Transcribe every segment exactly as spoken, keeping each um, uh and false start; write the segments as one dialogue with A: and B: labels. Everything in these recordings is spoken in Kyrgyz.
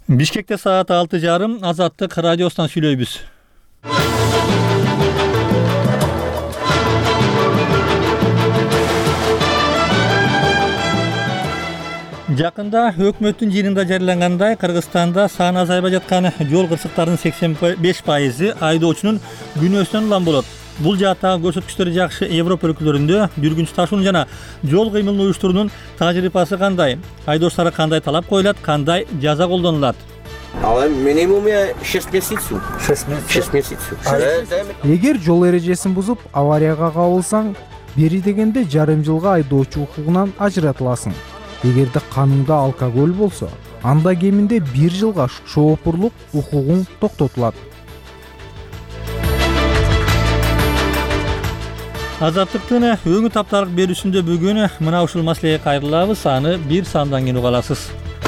A: Бишкекте саат алты жарым Азаттык радиосунан сүйлөйбүз. Жакында өкмөттүн жыйынында жарыялангандай Кыргызстанда саны азайбай жаткан жол кырсыктарынын сексен беш пайызы айдоочунун күнөөсүнөн улам болот. Бул жааттагы көрсөткүчтөр жакшы Европа өлкөлөрүндө жүргүнчү ташуунун жана жол кыймылын уюштуруунун тажрыйбасы кандай? Айдоочторго кандай талап коюлат, кандай жаза колдонулат?
B: Але минимум шесть месяцев. шесть месяцев.
C: Эгер жол эрежесин бузуп аварияга кабылсаң, бери дегенде жарым жылга айдоочу укугунан ажыратыласың. Эгерде каныңда алкоголь болсо, анда кеминде бир жылга шоопурлук укугуң токтотулат.
A: Азаттыктын өңү тапталык берүүсүндө бүгүн мына ушул маселеге кайрылабыз. Аны бир сандан кийин угаласыз.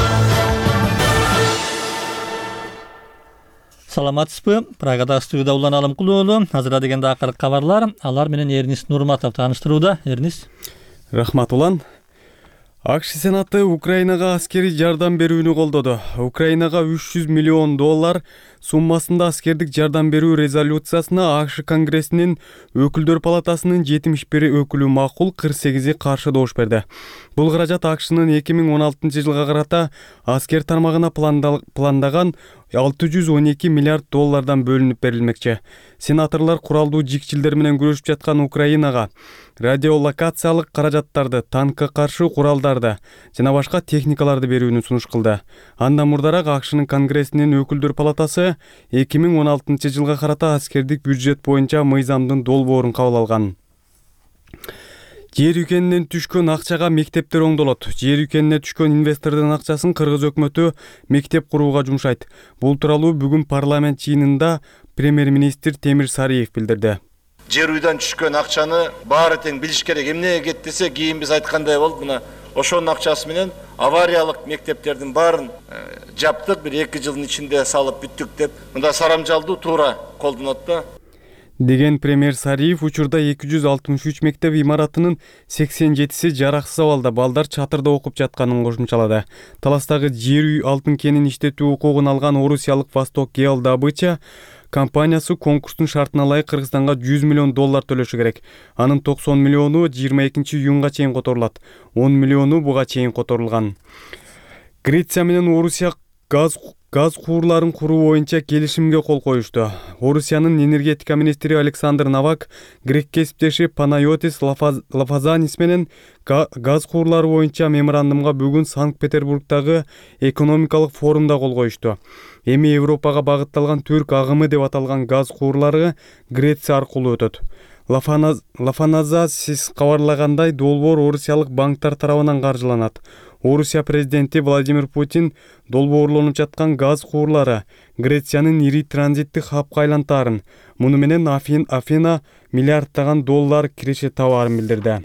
A: Саламатсызбы? Прагада студияда Улан Алымкулуулу. Азыр дегенде акыркы кабарлар. Алар менен Эрнис Нурматов тааныштырууда. Эрнис.
D: Рахмат Улан. АКШ Сенаты Украинага аскери жардам берүүнү колдоду. Украинага үч жүз миллион доллар суммасында аскердик жардам берүү резолюциясына АКШ Конгрессинин өкүлдөр палатасынын жетимиш бир өкүлү макул, кырк сегизи каршы добуш берди. Бул каражат АКШнын эки миң он алтынчы жылга карата аскер тармагына пландаган алты жүз он эки миллиард доллардан бөлүнүп берилмекчи. Сенаторлор куралдуу жикчилдер менен күрөшүп жаткан Украинага радиолокациялык каражаттарды, танкка каршы куралдарды жана башка техникаларды берүүнү сунуш кылды. Андан мурдараак АКШнын Конгрессинин өкүлдөр палатасы эки миң он алтынчы жылга карата аскердик бюджет боюнча мыйзамдын долбоорун кабыл алган. Жер үйкенинен түшкөн акчага мектептер оңдолот. Жер үйкенине түшкөн инвестордун акчасын кыргыз өкмөтү мектеп курууга жумшайт. Бул тууралуу бүгүн парламент жыйынында премьер-министр Темир Сариев билдирди.
E: Жер үйдөн түшкөн акчаны баары тең билиш керек. Эмнеге кетти десе, кийин биз айткандай болду. Мына ошонун акчасы менен авариялык мектептердин баарын жаптык, бир эки жылдын ичинде салып бүттүк деп. Мында сарамжалдуу туура колдонот да.
D: Деген премьер Сариев учурда эки жүз алтымыш үч мектеп имаратынын сексен жетиси жараксыз абалда, балдар чатырда окуп жатканын кошумчалады. Таластагы жер үй алтын кенин иштетүү укугун алган орусиялык Восток Геол Добыча компаниясы конкурстун шартына ылайык Кыргызстанга жүз миллион доллар төлөшү керек. Анын токсон миллиону жыйырма экинчи июнга чейин которулат. он миллиону буга чейин которулган. Греция менен Орусия газ газ куурларын куруу боюнча келишимге кол коюшту. Орусиянын энергетика министри Александр Новак грек кесиптеши Панайотис Лафазанис менен газ куурлары боюнча меморандумга бүгүн Санкт-Петербургдагы экономикалык форумда кол коюшту. Эми Европага багытталган түрк агымы деп аталган газ куурлары Греция аркылуу өтөт. Лафаназасис кабарлагандай, долбоор орусиялык банктар тарабынан каржыланат. Орусия президенти Владимир Путин долбоорлонуп жаткан газ куурлары Грециянын ири транзиттик хабка айлантаарын, муну менен Афина миллиарддаган доллар киреше табаарын билдирди.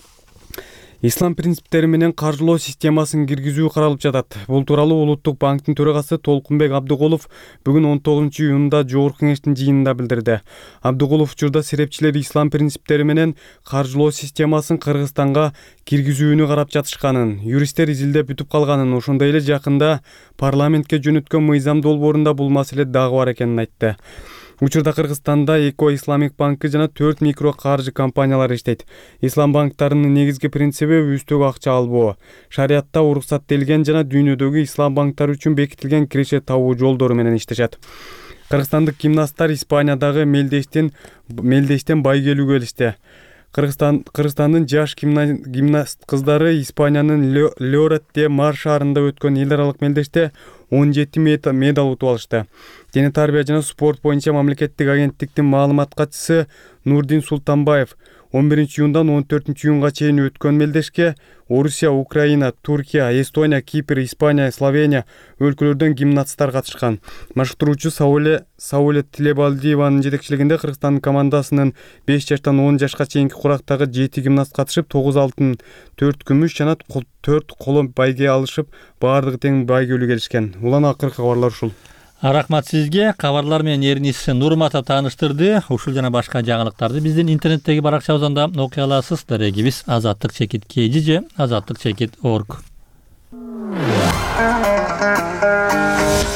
D: Ислам принциптери менен каржылоо системасын киргизүү каралып жатат. Бул тууралуу Улуттук банктын төрагасы Толкунбек Абдыголов бүгүн он тогузунчу июнда Жогорку кеңештин жыйынында билдирди. Абдыголов учурда серепчилер ислам принциптери менен каржылоо системасын Кыргызстанга киргизүүнү карап жатышканын, юристтер изилдеп бүтүп калганын, ошондой эле жакында парламентке жөнөткөн мыйзам долбоорунда бул маселе дагы бар экенин айтты. Учурда Кыргызстанда Эко Исламик банкы жана төрт микро каржы компаниялары иштейт. Ислам банктарынын негизги принциби үстөгө акча албоо. Шариатта уруксаттелген жана дүйнөдөгү ислам банктары үчүн бекитилген киреше табуу жолдору менен иштешет. Кыргызстандык гимнасттар Испаниядагы мелдештен мелдештен байгелүүгө келишти. Кыргызстан Кыргызстандын жаш гимнаст кыздары Испаниянын Льорет Мар шаарында өткөн эл аралык мелдеште он жети медаль утуп алышты. Дене тарбия жана спорт боюнча мамлекеттик агенттиктин маалымат катчысы Нурдин Султанбаев он биринчи июндан он төртүнчү июнга чейин өткөн мелдешке Орусия, Украина, Туркия, Эстония, Кипр, Испания, Словения өлкөлөрдөн гимнасттар катышкан. Машыктыруучу Сауле Сауле Тилебалдиеванын жетекчилигинде Кыргызстан командасынын беш жаштан он жашка чейинки курактагы жети гимнаст катышып, тогуз алтын, төрт күмүш жана төрт коло байге алышып, баардыгы тең байгелүүгө келишкен. Улан акыркы кабарлар ушул.
A: Рахмат сизге. Кабарлар менен Эрнис Нурматов тааныштырды. Ушул жана башка жаңылыктарды биздин интернеттеги баракчабызда окуй аласыз. Дарегибиз азаттык чекит кей жи азаттык чекит точка орг.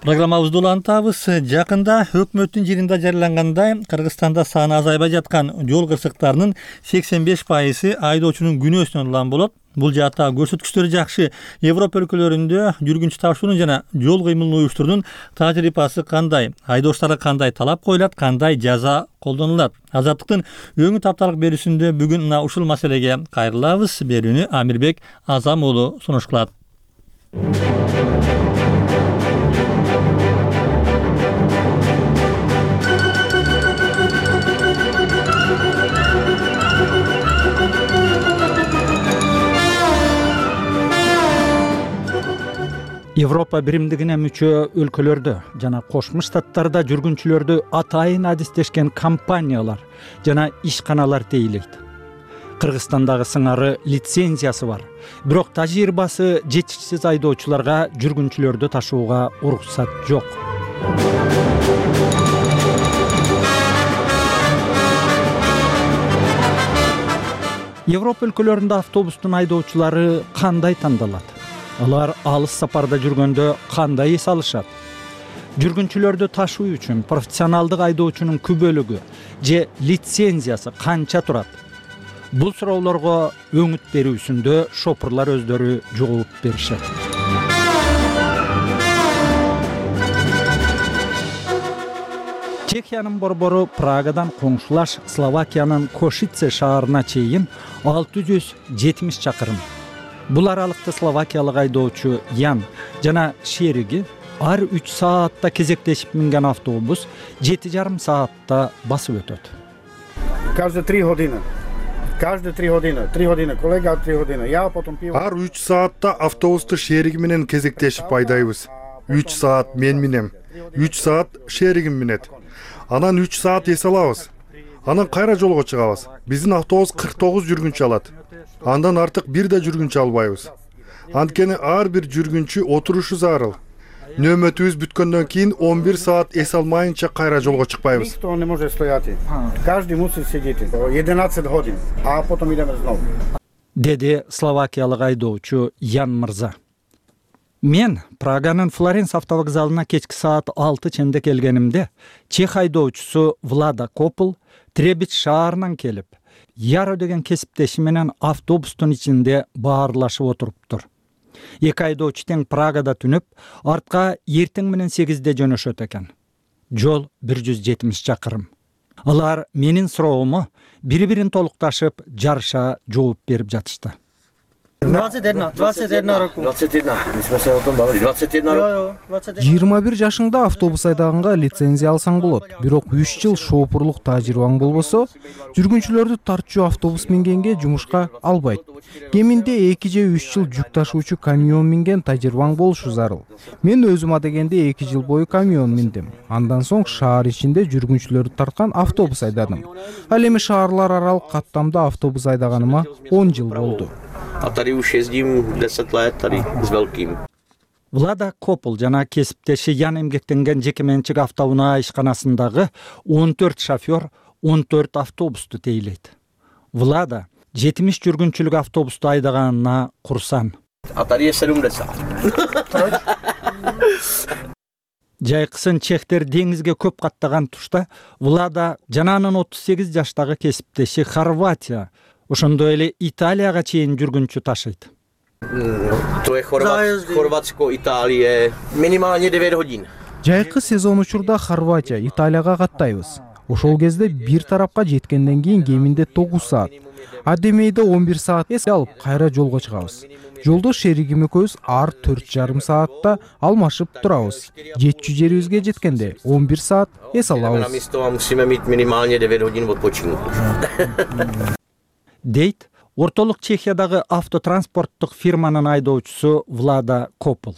A: Программабызды улантабыз. Жакында өкмөттүн жыйынында жарыялангандай Кыргызстанда саны азайбай жаткан жол кырсыктарынын сексен беш пайызы айдоочунун күнөөсүнөн улам болот. Бул жаата көрсөткүчтөрү жакшы. Европа өлкөлөрүндө жүргүнчү тапшыруунун жана жол кыймылын уюштуруунун тажрыйбасы кандай? Айдоочтарга кандай талап коюлат, кандай жаза колдонулат? Азаттыктын өңү тапталык берүүсүндө бүгүн мына ушул маселеге кайрылабыз. Берүүнү Амирбек Азам уулу сунуш кылат.
F: Европа биримдигине мүчө өлкөлөрдө жана Кошмо Штаттарда жүргүнчүлөрдү атайын адистешкен компаниялар жана ишканалар тейлейт. Кыргызстандагы сыңары лицензиясы бар, бирок тажрыйбасы жетишсиз айдоочуларга жүргүнчүлөрдү ташууга уруксат жок. Европа өлкөлөрүндө автобустун айдоочулары кандай тандалат? Алар алыс сапарда жүргөндө кандай эс алышат? Жүргүнчүлөрдү ташуу үчүн профессионалдык айдоочунун күбөлүгү же лицензиясы канча турат? Бул суроолорго өңүт берүүсүндө шопурлар өздөрү жооп беришет. Чехиянын борбору Прагадан коңшулаш Словакиянын Кошице шаарына чейин алты жүз жетимиш чакырым. Бул аралыкта словакиялык айдоочу Ян жана шериги ар үч саатта кезектешип минген автобус жети жарым саатта басып өтөт.
G: Каждые три годины. Каждые три годины. Три годины. Коллега три годины. Я потом пиво.
H: Ар үч саатта автобусту шериги менен кезектешип айдайбыз. үч саат мен минем. үч саат шеригим минет. Анан үч саат эс алабыз. Анан кайра жолго чыгабыз. Биздин автобус кырк тогуз жүргүнчү алат. Андан артык бир да жүргүнчү албайбыз. Анткени ар бир жүргүнчү отурушу зарыл. Нөөмөтүбүз бүткөндөн кийин он бир саат эс алмайынча кайра жолго чыкпайбыз.
G: Никто не может стоять. Каждый мусит сидеть. единадцать годин, а потом идем снова.
F: Деди словакиялык айдоочу Ян мырза. Мен Праганын Флоренс автовокзалына кечки саат алты ченде келгенимде чех айдоочусу Влада Копл Требич шаарынан келип, Яро деген кесиптеши менен автобустун ичинде баарлашып отуруптур. Эки айдоочу тең Прагада түнөп, артка эртең менен сегизде жөнөшөт экен. Жол бир жүз жетимиш чакырым. Алар менин суроому бири-бирин толукташып, жарыша жооп берип жатышты.
G: двадцать один, двадцать один року. двадцать один. Мы с вами бавили. двадцать один року.
C: жыйырма бир жашыңда автобус айдаганга лицензия алсаң болот. Бирок үч жыл шоопурлук тажрыйбаң болбосо, жүргүнчүлөрдү тартчу автобус мингенге жумушка албайт. Кеминде эки же үч жыл жүк ташуучу камион минген тажрыйбаң болушу зарыл. Мен өзүм адегенде эки жыл бою камион миндим. Андан соң шаар ичинде жүргүнчүлөрдү тарткан автобус айдадым. Ал эми шаарлар аралык каттамда автобус айдаганыма он жыл болду.
B: A tady už jezdím deset let tady s velkým.
F: Влада Копл жана кесиптеши Ян эмгектенген жекеменчик автоунаа ишканасындагы он төрт шофер он төрт автобусту тейлейт. Влада жетимиш жүргүнчүлүк автобусту айдаганына курсан.
B: A tady je sedmdesát.
F: Жайкысын чехтер деңизге көп каттаган тушта Влада жана анын отуз сегиз жаштагы кесиптеши Хорватия, ошондой эле Италияга чейин жүргүнчү ташыйт.
B: To je Chorvat, Chorvatsko, Itálie, minimálně девять hodin.
C: Жайкы сезон учурда Хорватия, Италияга каттайбыз. Ошол кезде бир тарапка жеткенден кийин кеминде тогуз саат. Адемейде он бир саат эс алып кайра жолго чыгабыз. Жолдо шеригим экөөбүз ар төрт жарым саатта алмашып турабыз. Жетчү жерибизге жеткенде он бир саат эс алабыз.
B: Na místo a musíme mít minimálně devět hodin odpočinku.
F: Дейт ортолук Чехиядагы автотранспорттук фирманын айдоочусу Влада Копл.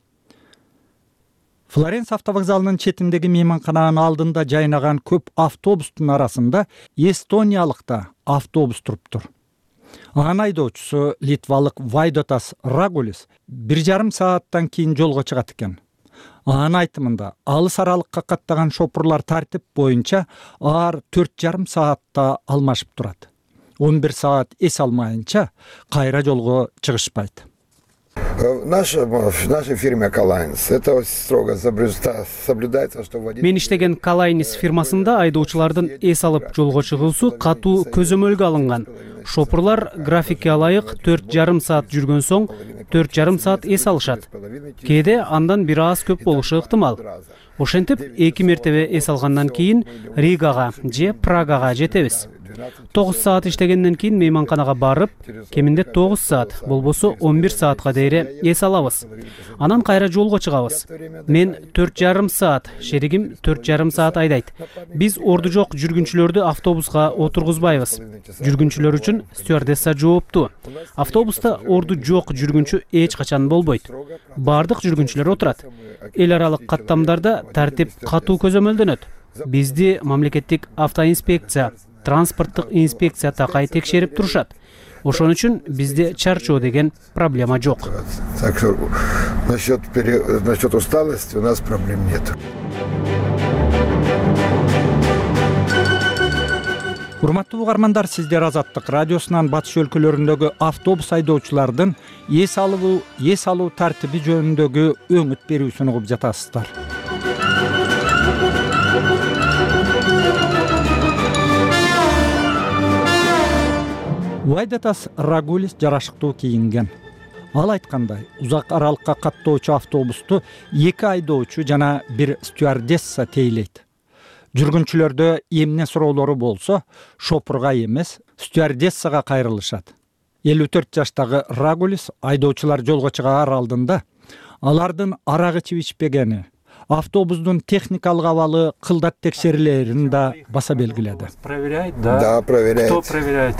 F: Флоренс автовокзалынын четиндеги мейманкананын алдында жайнаган көп автобустун арасында эстониялык да автобус туруптур. Анын айдоочусу литвалык Вайдотас Рагулис бир жарым сааттан кийин жолго чыгат экен. Анын айтымында алыс аралыкка каттаган шопурлар тартип боюнча ар төрт жарым саатта алмашып турат. он бир саат эс алмайынча кайра жолго чыгышпайт.
I: В нашем, в нашей фирме Калайнс это строго соблюдается, что водитель...
J: Мен иштеген Калайнс фирмасында айдоочулардын эс алып жолго чыгуусу катуу көзөмөлгө алынган. Шопурлар графикке алайык төрт жарым саат жүргөн соң төрт жарым саат эс алышат. Кээде андан бир аз көп болушу ыктымал. Ошентип эки мертебе эс алгандан кийин Ригага же Прагага жетебиз. тогуз саат иштегенден кийин мейманканага барып, кеминде тогуз саат, болбосо он бир саатка дейре эс алабыз. Анан кайра жолго чыгабыз. Мен төрт жарым саат, шеригим төрт жарым саат айдайт. Биз орду жок жүргүнчүлөрдү автобуска отургузбайбыз. Жүргүнчүлөр үчүн стюардесса жооптуу. Автобуста орду жок жүргүнчү эч качан болбойт. Бардык жүргүнчүлөр отурат. Эл аралык каттамдарда тартип катуу көзөмөлдөнөт. Бизди мамлекеттик автоинспекция, транспорттук инспекция такай текшерип турушат. Ошон үчүн бизде чарчоо деген проблема жок.
I: Так что насчет насчет усталости у нас проблем нет.
F: Урматтуу угармандар, сиздер Азаттык радиосунан батыш өлкөлөрүндөгү автобус айдоочулардын эс алуу эс алуу тартиби жөнүндөгү өңүт берүүсүн угуп жатасыздар. Вайдатас Рагулис жарашыктуу кийинген. Ал айткандай, узак аралыкка каттоочу автобусту эки айдоочу жана бир стюардесса тейлейт. Жүргүнчүлөрдө эмне суроолору болсо, шопурга эмес, стюардессага кайрылышат. элүү төрт жаштагы Рагулис айдоочулар жолго чыгаар алдында алардын арак ичип ичпегени, автобустун техникалык абалы кылдат текшерилерин да баса белгиледи.
I: Проверяет, да? Да, проверяет.
J: Кто проверяет?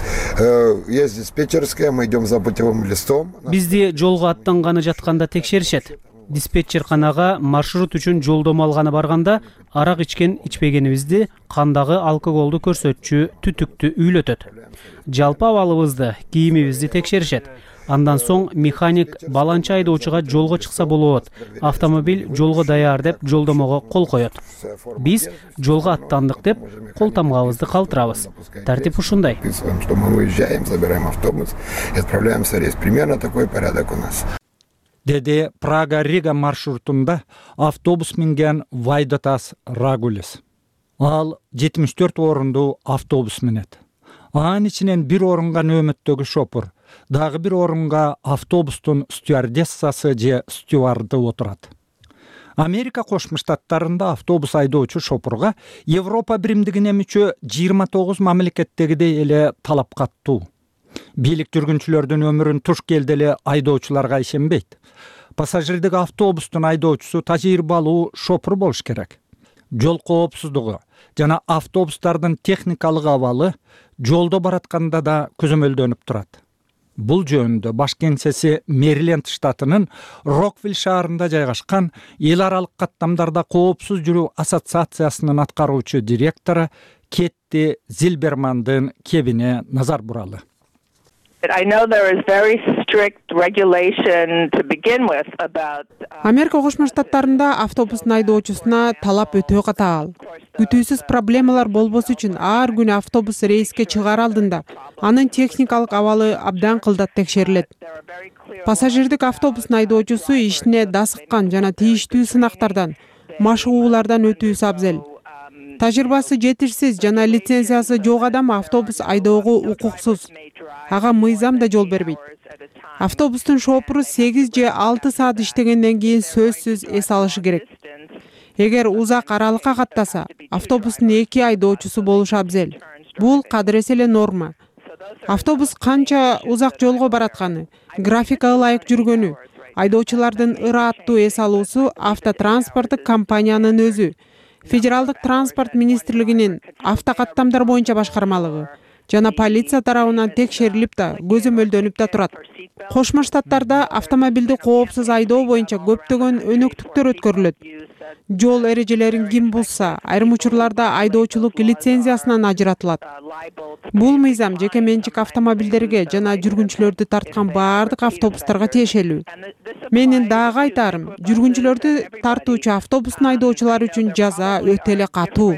I: Есть диспетчерская, мы идем за путевым листом.
J: Бизди жолго аттанганы жатканда текшеришет. Диспетчерканага маршрут үчүн жолдомо алганы барганда арак ичкен ичпегенибизди, кандагы алкоголду көрсөтчү түтүктү үйлөтөт. Жалпы абалыбызды, кийимибизди текшеришет. Андан соң механик баланча айдоочуга жолго чыкса болот, автомобиль жолго даяр деп жолдомого кол коет. Биз жолго аттандык деп кол тамгабызды калтырабыз. Тартип ушундай.
I: Что мы выезжаем, забираем автобус и отправляемся в рейс. Примерно такой порядок у нас.
F: Деди Прага-Рига маршрутунда автобус минген Вайдатас Рагулис. Ал жетимиш төрт орунду автобус минет. Анын ичинен бир орунга нөмөттөгү шопур, дагы бир орунга автобустун стюардессасы же стюарды отурат. Америка Кошмо Штаттарында автобус айдоочу шопурга Европа биримдигине мүчө жыйырма тогуз мамлекеттегидей эле талап каттуу. Бийлик жүргүнчүлөрдүн өмүрүн туш келди эле айдоочуларга ишенбейт. Пассажирдик автобустун айдоочусу тажрыйбалуу шопур болуш керек. Жол коопсуздугу жана автобустардын техникалык абалы жолдо баратканда да көзөмөлдөнүп турат. Бул жөнүндө баш кеңсеси Мэриленд штатынын Роквилл шаарында жайгашкан эл аралык каттамдарда коопсуз жүрүү ассоциациясынын аткаруучу директору Кетти Зильбермандын кебине назар буралы.
K: Америка Кошмо Штаттарында автобустун айдоочусуна талап өтө катаал. Күтүүсүз проблемалар болбосу үчүн ар күнү автобус рейске чыгаар алдында анын техникалык абалы абдан кылдат текшерилет. Пассажирдик автобустун айдоочусу ишине дасыккан жана тийиштүү сынактардан, машыгуулардан өтүүсү абзел. Тажрыйбасы жетишсиз жана лицензиясы жок адам автобус айдоого укуксуз. Ага мыйзам да жол бербейт. Автобустун шопуру сегиз же алты саат иштегенден кийин сөзсүз эс алышы керек. Эгер узак аралыкка каттаса, автобустун эки айдоочусу болушу абзел. Бул кадыресе эле норма. Автобус канча узак жолго баратканы, графикага ылайык жүргөнү, айдоочулардын ырааттуу эс алуусу автотранспорттук компаниянын өзү, Федералдык транспорт министрлигинин автокаттамдар боюнча башкармалыгы жана полиция тарабынан текшерилип да, көзөмөлдөнүп да турат. Кошмо Штаттарда автомобилди коопсуз айдоо боюнча көптөгөн өнөктүктөр өткөрүлөт. Жол эрежелерин ким бузса, айрым учурларда айдоочулук лицензиясынан ажыратылат. Бул мыйзам жеке менчик автомобилдерге жана жүргүнчүлөрдү тарткан баардык автобустарга тиешелүү. Менин дагы айтарым, жүргүнчүлөрдү тартуучу автобустун айдоочулары үчүн жаза өтө эле катуу.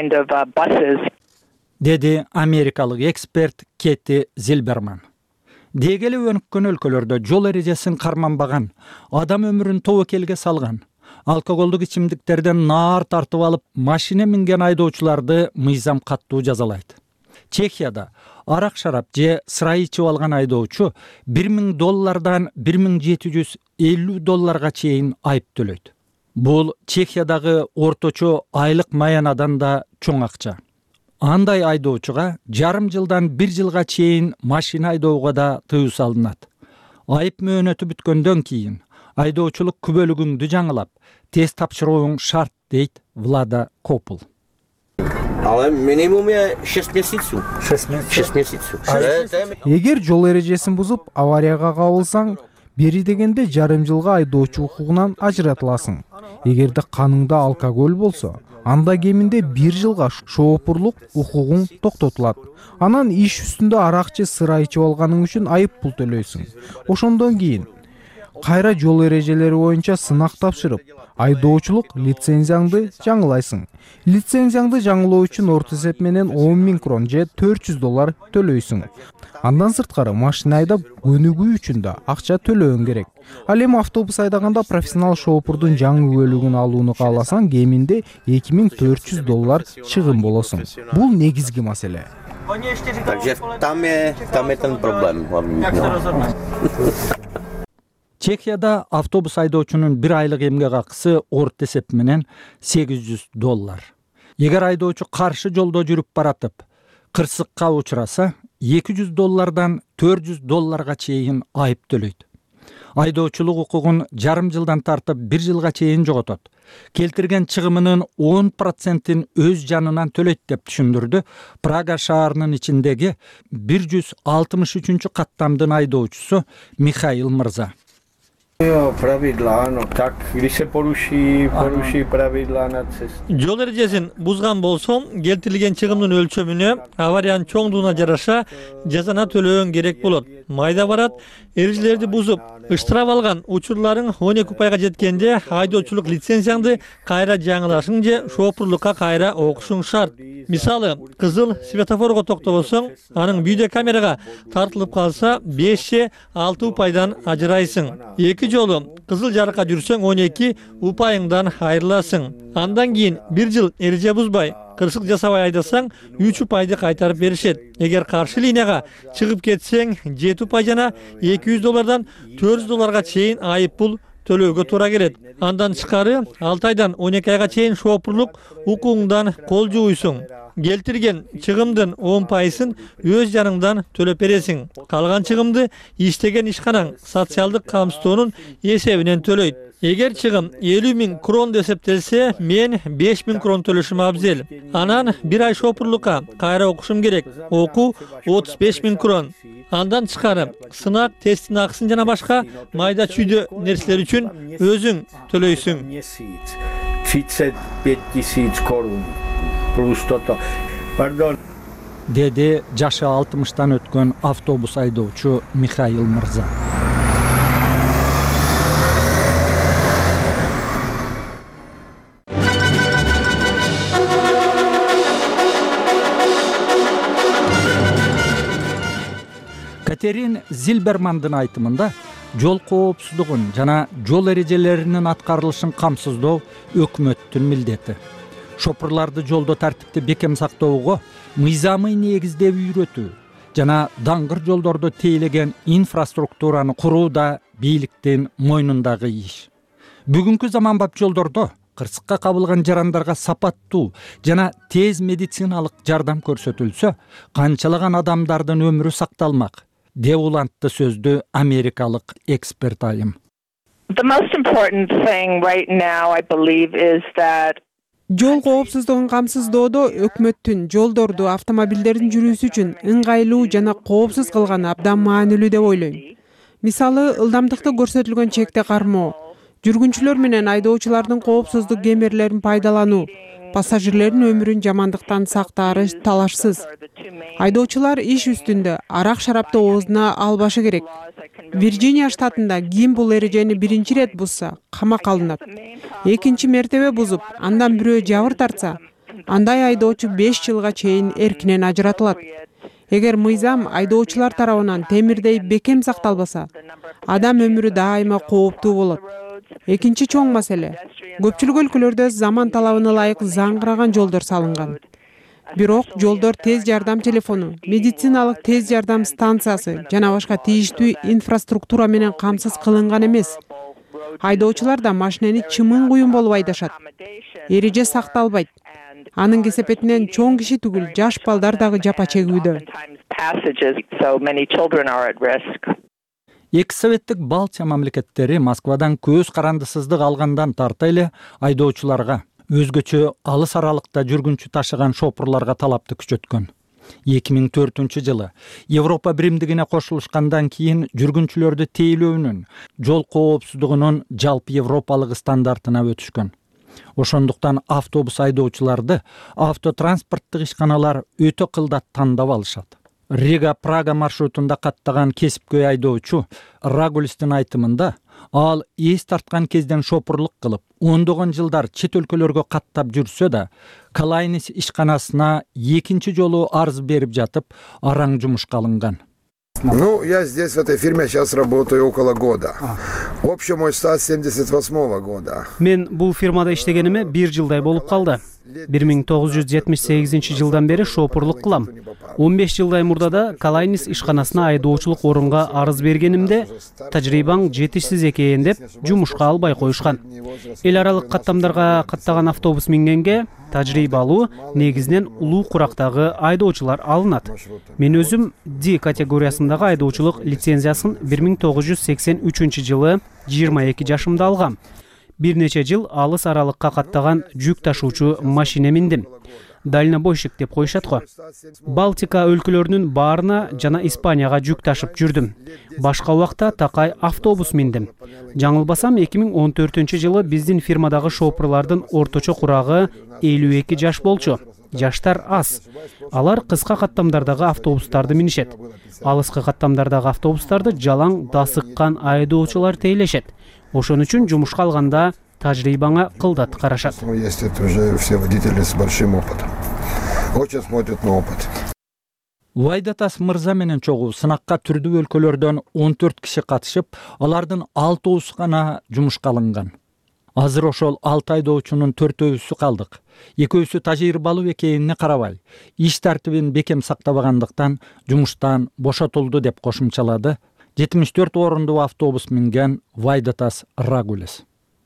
F: Деди америкалык эксперт Кетти Зильберман. Дегеле өнүккөн өлкөлөрдө жол эрежесин карманбаган, адам өмүрүн тобокелге салган, алкоголдук ичимдиктерден наар тартып алып, машина минген айдоочуларды мыйзам каттуу жазалайт. Чехияда арак шарап же сырай ичип алган айдоочу бир миң доллардан бир миң жети жүз элүү долларга чейин айып төлөйт. Бул Чехиядагы орточо айлык маянадан да чоң акча. Андай айдоочуга жарым жылдан бир жылга чейин машина айдоого да тыюу салынат. Айып мөөнөтү бүткөндөн кийин айдоочулук күбөлүгүңдү жаңылап, тест тапшырууң шарт, дейт Влада Копул.
B: Але минимум шесть месяцев. шесть месяцев.
C: Эгер жол эрежесин бузуп аварияга кабылсаң, бери дегенде жарым жылга айдоочу укугунан ажыратыласың. Эгерде каныңда алкоголь болсо, анда кеминде бир жылга шоопурлук укугуң токтотулат. Анан иш үстүндө арак же сыра ичип алганың үчүн айып пул төлөйсүң. Ошондон кийин кайра жол эрежелери боюнча сынак тапшырып, айдоочулук лицензияңды жаңылайсың. Лицензияңды жаңылоо үчүн орто эсеп менен он миң крон же төрт жүз доллар төлөйсүң. Андан сырткары машина айдап өнүгүү үчүн да акча төлөөң керек. Ал эми автобус айдаганда профессионал шоопурдун жаңы күбөлүгүн алууну кааласаң, кеминде эки миң төрт жүз доллар чыгым болосуң. Бул негизги маселе.
B: Takže tam je, tam je ten problém hlavní.
F: Чехияда автобус айдоочунун бир айлык эмгек акысы орто эсеп менен сегиз жүз доллар. Эгер айдоочу каршы жолдо жүрүп баратып, кырсыкка учураса, эки жүз доллардан төрт жүз долларга чейин айып төлөйт. Айдоочулук укугун жарым жылдан тартып бир жылга чейин жоготот. Келтирген чыгымынын он процентин өз жанынан төлөйт деп түшүндүрдү Прага шаарынын ичиндеги бир жүз алтымыш үчүнчү каттамдын айдоочусу Михаил Мырза.
G: Правила, ну так, když se poruší, poruší правила на цесте.
A: Жол эрежесин бузган болсом, келтирилген чыгымдын өлчөмүнө, авариянын чоңдугуна жараша жазана төлөөң керек болот. Майда барат, эрежелерди бузуп, ыштырап алган учурларың он эки пайга жеткенде айдоочулук лицензияңды кайра жаңылашың же шоопурлукка кайра окушуң шарт. Мисалы, кызыл светофорго токтобосоң, анын видео камерага тартылып калса, беш же алты упайдан ажырайсың. Эки жолу кызыл жарыкка жүрсөң он эки упайыңдан айрыласың. Андан кийин бир жыл эреже бузбай, кырсык жасабай айдасаң, үч упайды кайтарып беришет. Эгер каршы линияга чыгып кетсең, жети упай жана эки жүз доллардан төрт жүз долларга чейин айып пул төлөөгө туура келет. Андан тышкары алты айдан он эки айга чейин шоопурлук укугуңдан кол жууйсуң. Келтирген чыгымдын он пайызын өз жаныңдан төлөп бересиң. Калган чыгымды иштеген ишканаң социалдык камсыздоонун эсебинен төлөйт. Эгер чыгым элүү миң крон эсептелсе, мен беш миң крон төлөшүм абзел. Анан бир ай шоопурлукка кайра окушум керек. Окуу отуз беш миң крон. Андан тышкары сынак, тесттин акысын жана башка майда чүйдө нерселер үчүн өзүң төлөйсүң.
G: тридцать пять тысяч корун.
F: Деди жашы алтымыштан өткөн автобус айдоочу Михаил Мырза. Катерин Зильбермандын айтымында жол коопсуздугун жана жол эрежелеринин аткарылышын камсыздоо өкмөттүн милдети. Шопурларды жолдо тартипти бекем сактоого мыйзамый негиздеп үйрөтүү жана даңгыр жолдордо тейлеген инфраструктураны куруу да бийликтин мойнундагы иш. Бүгүнкү заманбап жолдордо кырсыкка кабылган жарандарга сапаттуу жана тез медициналык жардам көрсөтүлсө, канчалаган адамдардын өмүрү сакталмак, деп улантты сөздү америкалык эксперт айым.
L: The most important thing right now, I believe, is that
K: жол коопсуздугун камсыздоодо өкмөттүн жолдорду автомобилдердин жүрүүсү үчүн ыңгайлуу жана коопсуз кылганы абдан маанилүү деп ойлойм. Мисалы, ылдамдыкты көрсөтүлгөн чекте кармоо, жүргүнчүлөр менен айдоочулардын коопсуздук кемерлерин пайдалануу, пассажирлердин өмүрүн жамандыктан сактаары талашсыз. Айдоочулар иш үстүндө арак шарапты оозуна албашы керек. Вирджиния штатында ким бул эрежени биринчи ирет бузса, камакка алынат. Экинчи мертебе бузуп, андан бирөө жабыр тартса, андай айдоочу беш жылга чейин эркинен ажыратылат. Эгер мыйзам айдоочулар тарабынан темирдей бекем сакталбаса, адам өмүрү дайыма кооптуу болот. Экинчи чоң маселе. Көпчүлүк өлкөлөрдө заман талабына ылайык заңгыраган жолдор салынган. Бирок жолдор тез жардам телефону, медициналык тез жардам станциясы жана башка тийиштүү инфраструктура менен камсыз кылынган эмес. Айдоочулар да машинени чымын куюн болуп айдашат. Эреже сакталбайт. Анын кесепетинен чоң киши түгүл, жаш балдар дагы жапа чегүүдө.
F: Эки советтик Балтия мамлекеттери Москвадан көз карандысыздык алгандан тарта эле айдоочуларга, өзгөчө алыс аралыкта жүргүнчү ташыган шопурларга талапты күчөткөн. эки миң төртүнчү жылы Европа биримдигине кошулушкандан кийин жүргүнчүлөрдү тейлөөнүн, жол коопсуздугунун жалпы европалык стандартына өтүшкөн. Ошондуктан автобус айдоочуларды автотранспорттук ишканалар өтө кылдат тандап алышат. Рига-Прага маршрутунда каттаган кесипкөй айдоочу Рагулистин айтымында, ал эс тарткан кезден шопурлук кылып, ондогон жылдар чет өлкөлөргө каттап жүрсө да, Калайнис ишканасына экинчи жолу арыз берип жатып, араң жумушка алынган.
I: Ну, я здесь в этой фирме сейчас работаю около года. Общий мой стаж семьдесят восьмого года.
J: Мен бул фирмада иштегениме бир жылдай болуп калды. бир миң тогуз жүз жетимиш сегизинчи жылдан бери шопурлук кылам. он беш жылдай мурда Калайнис ишканасына айдоочулук орунга арыз бергенимде, тажрыйбаң жетишсиз экен деп жумушка албай коюшкан. Эл аралык каттамдарга каттаган автобус мингенге тажрыйбалуу, негизинен улуу курактагы айдоочулар алынат. Мен өзүм D категориясындагы айдоочулук лицензиясын бир миң тогуз жүз сексен үчүнчү жылы жыйырма эки жашымда алгам. Бир нече жыл алыс аралыкка каттаган жүк ташуучу машина миндим. Дальнобойщик деп коюшат го. Балтика өлкөлөрүнүн баарына жана Испанияга жүк ташып жүрдүм. Башка убакта такай автобус миндим. Жаңылбасам эки миң он төртүнчү жылы биздин фирмадагы шопурлардын орточо курагы элүү эки жаш болчу. Жаштар аз. Алар кыска каттамдардагы автобустарды минишет. Алыскы каттамдардагы автобустарды жалаң дасыккан айдоочулар тейлешет. Ошон үчүн жумушка алганда тажрыйбаңа кылдат карашат.
I: Есть это уже все водители с большим опытом. Очень смотрят на опыт.
F: Вайдатас мырза менен чогуу сынакка түрдүү өлкөлөрдөн он төрт киши катышып, алардын алтоосу гана жумушка алынган. Азыр ошол алты айдоочунун төртөөсү калдык. Экөөсү тажрыйбалуу экенине карабай, иш тартибин бекем сактабагандыктан жумуштан бошотулду деп кошумчалады жетимиш төрт орундуу автобус минген Вайдатас Рагулис.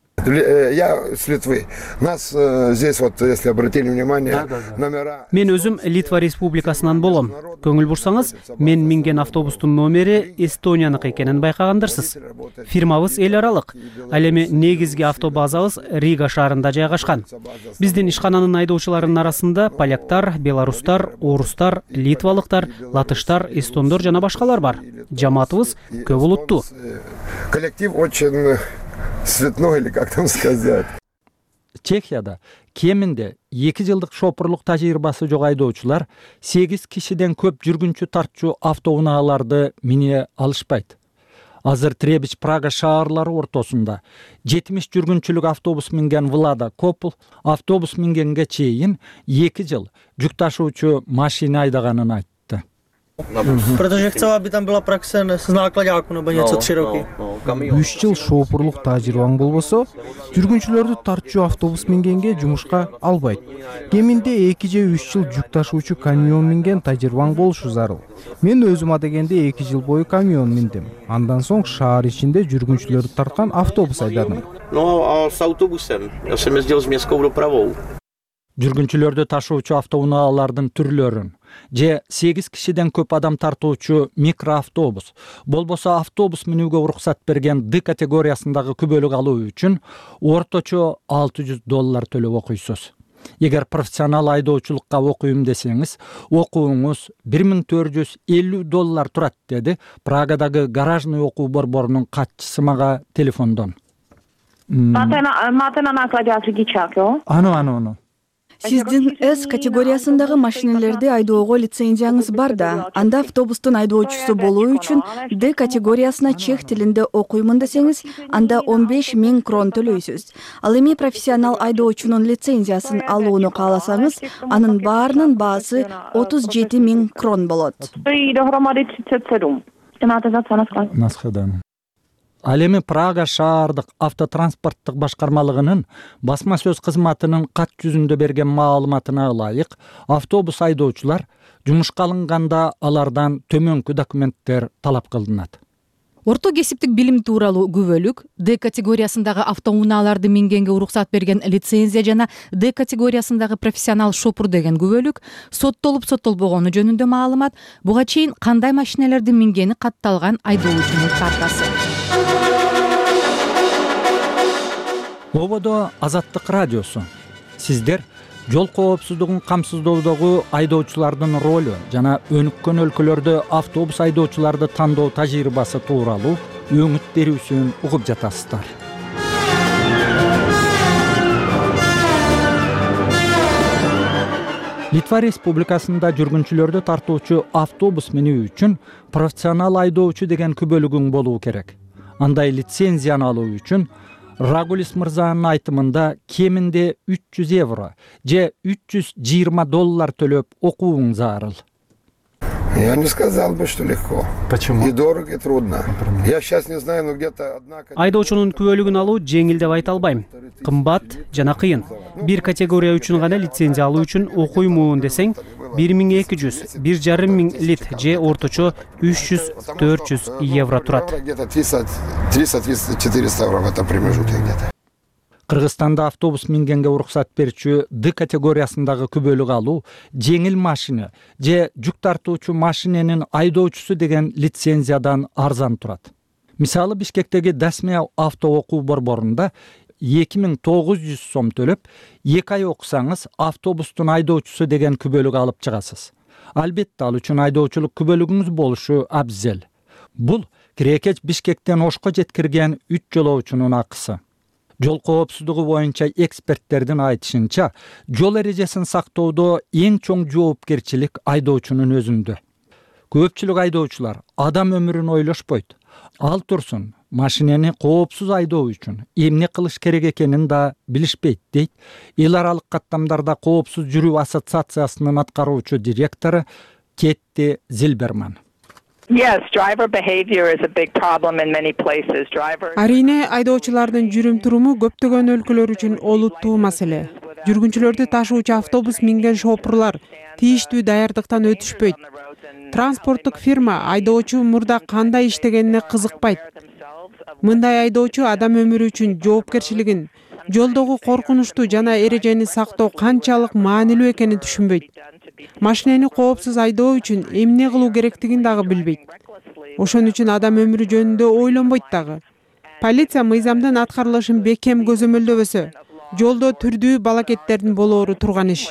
I: Я с Литвы. Нас здесь вот, если обратили внимание, номера...
J: Мен өзүм Литва республикасынан болом. Көңүл бурсаңыз, мен минген автобустун номери Эстонияныкы экенин байкагандырсыз. Фирмабыз эл аралык. Ал эми негизги автобазабыз Рига шаарында жайгашкан. Биздин ишкананын айдоочуларынын арасында поляктар, белорустар, орустар, литвалыктар, латыштар, эстондор жана башкалар бар. Жамаатыбыз көп улуттуу.
I: Коллектив очень цветной, или как там сказать.
F: Чехияда кеминде эки жылдык шопурлук тажрыйбасы жок айдоочулар сегиз кишиден көп жүргүнчү тартчу автоунааларды мине алышпайт. Азыр Требич Прага шаарлары ортосунда жетимиш жүргүнчүлүк автобус минген Влада Копл автобус мингенге чейин эки жыл жүк ташуучу машина айдаганын айтты.
M: Protože chcela, aby tam byla praxe z nákladáku nebo něco tři roky.
C: үч жыл шопурлук тажрыйбаң болбосо, жүргүнчүлөрдү тартчу автобус мингенге жумушка албайт. Кеминде эки же үч жыл жүк ташуучу камион минген тажрыйбаң болушу зарыл. Мен өзүм адегенде эки жыл бою камион миндим. Андан соң шаар ичинде жүргүнчүлөрдү тарткан автобус айдадым.
B: No, s autobusem. Já jsem jezdil s městskou dopravou.
F: Жүргүнчүлөрдү ташуучу автоунаалардын түрлөрүн же сегиз кишиден көп адам тартуучу микроавтобус, болбосо автобус минүүгө уруксат берген D категориясындагы күбөлүк алуу үчүн орточо алты жүз доллар төлөп окуйсуз. Эгер профессионал айдоочулукка окуйм десеңиз, окууңуз бир миң төрт жүз элүү доллар турат, деди Прагадагы гаражный окуу борборунун катчысы мага телефондон.
L: Máte na, máte na nákladák řidičák, jo?
F: Ano, ano, ano.
N: Сиздин С категориясындагы машиналерди айдоого лицензияңыз бар да, анда автобустун айдоочусу болуу үчүн Д категориясына чех тилинде окуймун десеңиз, анда он беш миң крон төлөйсүз. Ал эми профессионал айдоочунун лицензиясын алууну кааласаңыз, анын баарынын баасы отуз жети миң крон болот.
F: Ал эми Прага шаардык автотранспорттук башкармалыгынын басма сөз кызматынын кат жүзүндө берген маалыматына ылайык, автобус айдоочулар жумушка алынганда алардан төмөнкү документтер талап кылынат.
O: Орто кесиптик билим тууралуу күбөлүк, Д категориясындагы автоунааларды мингенге уруксат берген лицензия жана Д категориясындагы профессионал шопур деген күбөлүк, соттолуп соттолбогону жөнүндө маалымат, буга чейин кандай машиналерди мингени катталган айдоочунун картасы.
F: Ободо Азаттык радиосу. Сиздер жол коопсуздугун камсыздоодогу айдоочулардын ролу жана өнүккөн өлкөлөрдө автобус айдоочуларды тандоо тажрыйбасы тууралуу өңүт берүүсүн угуп жатасыздар. Литва Республикасында жүргүнчүлөрдү тартуучу автобус минүү үчүн профессионал айдоочу деген күбөлүгүң болуу керек. Андай лицензияны алуу үчүн Рагулис мырзанын айтымында кеминде үч жүз евро же үч жүз жыйырма доллар төлөп окууң зарыл.
I: Я не сказал бы, что легко.
F: Почему?
I: И дорого, и трудно. Я сейчас не знаю, но где-то одна...
J: Айдоочунун күбөлүгүн алуу жеңил деп айта албайм. Кымбат жана кыйын. Бир категория үчүн гана лицензия алуу үчүн окуймун десең, бир миң эки жүз, бир жарым миң лит же орточо үч жүз төрт жүз евро турат.
I: Где-то триста-четыреста евро в этом промежутке где-то.
F: Кыргызстанда автобус мингенге уруксат берүүчү Д категориясындагы күбөлүк алуу жеңил машина же жүк тартуучу машиненин айдоочусу деген лицензиядан арзан турат. Мисалы Бишкектеги Дасмия авто окуу борборунда эки миң тогуз жүз сом төлөп, эки ай окусаңыз автобустун айдоочусу деген күбөлүк алып чыгасыз. Албетте ал үчүн айдоочулук күбөлүгүңүз болушу абзел. Бул кирекеч Бишкектен Ошко жеткирген үч жолоочунун акысы. Жол коопсуздугу боюнча эксперттердин айтышынча, жол эрежесин сактоодо эң чоң жоопкерчилик айдоочунун өзүндө. Көпчүлүк айдоочулар адам өмүрүн ойлошпойт. Ал турсун, машинени коопсуз айдоо үчүн эмне кылыш керек экенин да билишпейт, дейт эл аралык каттамдарда коопсуз жүрүү ассоциациясынын аткаруучу директору Кетти Зилберман.
L: Yes, driver behavior is a big problem in many places. Driver
K: Арине айдоочулардын жүрүм-туруму көптөгөн өлкөлөр үчүн олуттуу маселе. Жүргүнчүлөрдү ташуучу автобус минген шопурлар тийиштүү даярдыктан өтүшпөйт. Транспорттук фирма айдоочу мурда кандай иштегенине кызыкпайт. Мындай айдоочу адам өмүрү үчүн жоопкерчилигин, жолдогу коркунучтуу жана эрежени сактоо канчалык маанилүү экенин түшүнбөйт. Машинени коопсуз айдоо үчүн эмне кылуу керектигин дагы билбейт. Ошон үчүн адам өмүрү жөнүндө ойлонбойт дагы. Полиция мыйзамдын аткарылышын бекем көзөмөлдөбөсө, жолдо түрдүү балакеттердин болоору турган иш.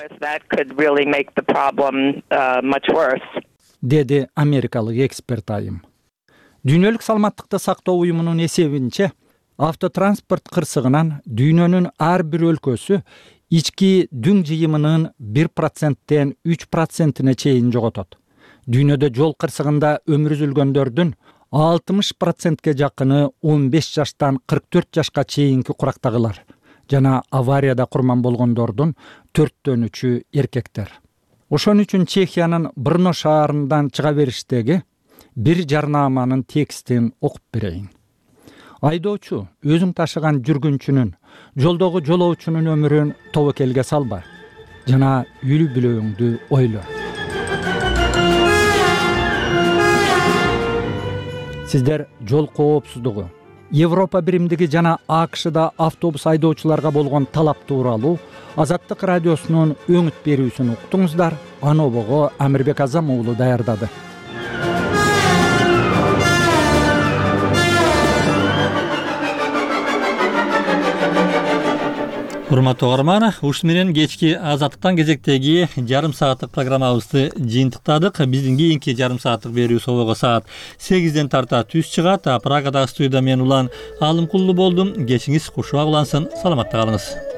F: Деди америкалык эксперт айым. Дүйнөлүк саламаттыкты сактоо уюмунун эсебинче, автотранспорт кырсыгынан дүйнөнүн ар бир өлкөсү ички дүң жыйымынын бир проценттен үч процентине чейин жоготот. Дүйнөдө жол кырсыгында өмүр үзүлгөндөрдүн алтымыш процентке жакыны он беш жаштан кырк төрт жашка чейинки курактагылар жана аварияда курман болгондордун төрттөн үчү эркектер. Ошон үчүн Чехиянын Брно шаарынан чыга бериштеги бир жарнаманын текстин окуп берейин. Айдоочу өзүң ташыган жүргүнчүнүн, жолдогу жолоочунун өмүрүн тобокелге салба жана үлү бүлөңдү ойло. Сиздер жол коопсуздугу, Европа биримдиги жана АКШда автобус айдоочуларга болгон талап тууралуу Азаттык радиосунун өңүт берүүсүн уктуңуздар. Анобого Амирбек Азам уулу даярдады.
A: Урматтуу угарман, ушун менен кечки Азаттыктан кезектеги жарым сааттык программабызды жыйынтыктадык. Биздин кийинки жарым сааттык берүү собого саат сегизден тарта түз чыгат. Прагадагы студияда мен Улан Алымкулду болдум. Кечиңиз кушуак улансын. Саламатта калыңыз.